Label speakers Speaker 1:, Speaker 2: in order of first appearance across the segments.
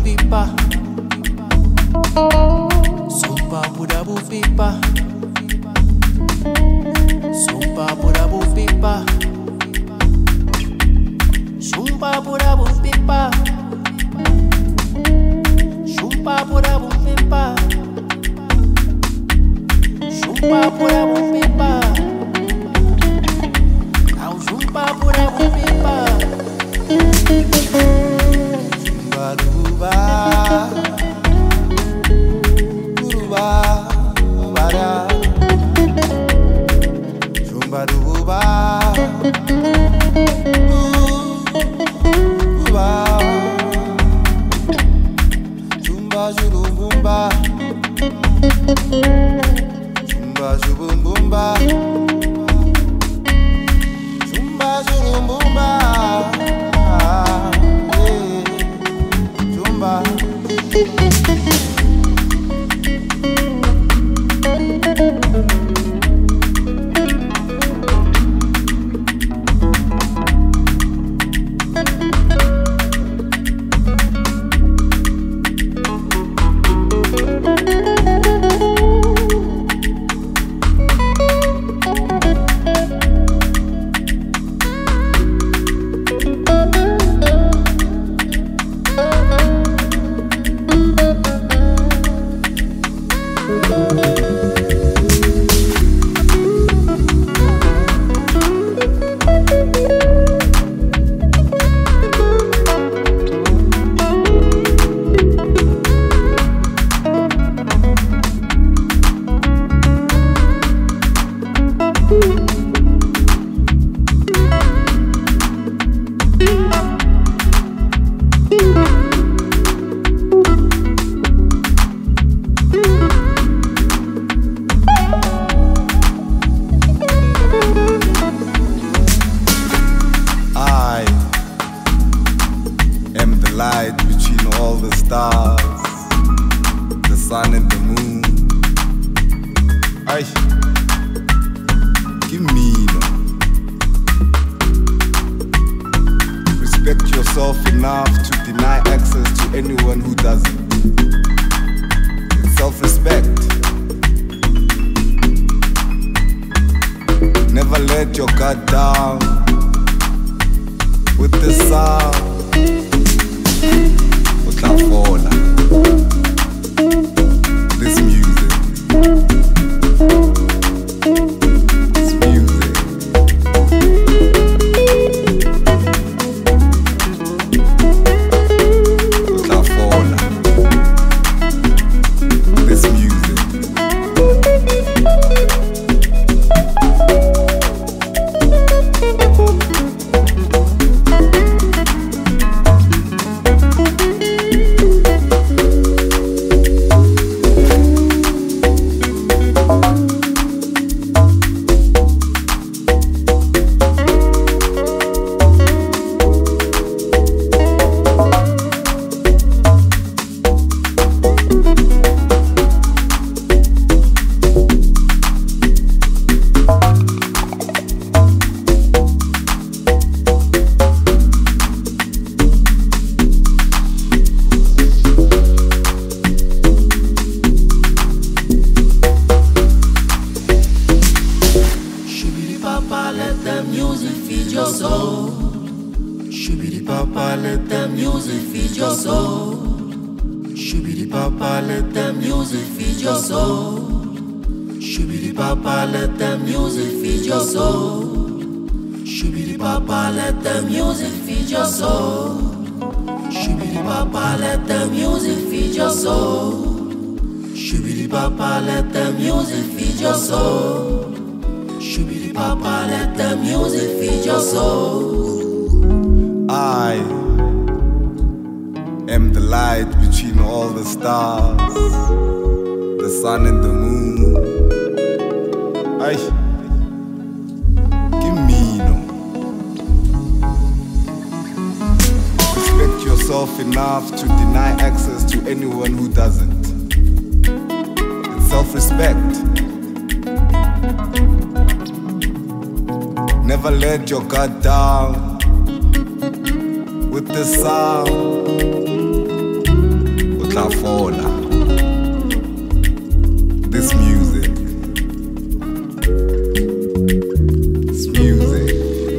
Speaker 1: pipa. Sumpa pura bu pipa. Sumpa pura bu pipa. Sumpa pura bu pipa. Sumpa pura bu pipa. Sumpa pura bu pipa. Au sumpa pura bu pipa. Sumpa duba. Duba bara. Sumpa duba. Duba. Sumba jurubumba. Sumba jurumbumba. Sumba jurumbumba. Sumba. Light between all the stars, the sun and the moon. Ay, give me no. Respect yourself enough to deny access to anyone who doesn't. It's self-respect. Never let your guard down with the sound. Utlafola. This music. This music. Utlafola. This music.
Speaker 2: Let the music feed your soul. Shubidi papa, let the music feed your soul. Shubidi papa, let the music feed your soul. Shubidi papa, let the music feed your soul. Shubidi papa, let the music feed your soul. Shubidi papa, let the music feed your soul. Shubidi papa, let the music feed your soul. Shubidi papa, let the music feed your soul.
Speaker 1: I am the light between all the stars, the sun and the moon. Ay, give me no. Respect yourself enough to deny access to anyone who doesn't. It's self-respect. Never let your guard down with the sound. Utafola. This music. This music.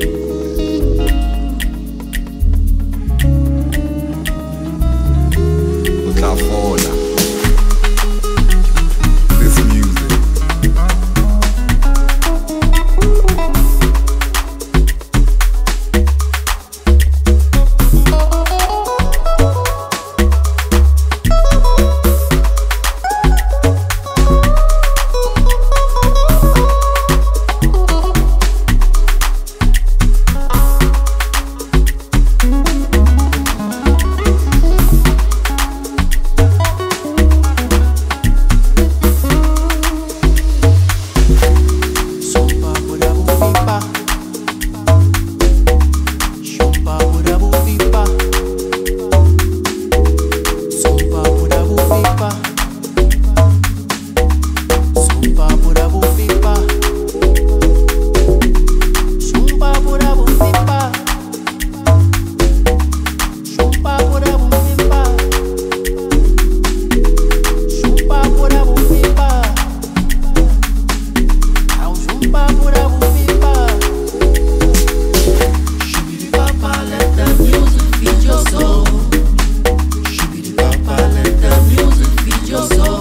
Speaker 1: Utafola. This music.
Speaker 2: Your soul.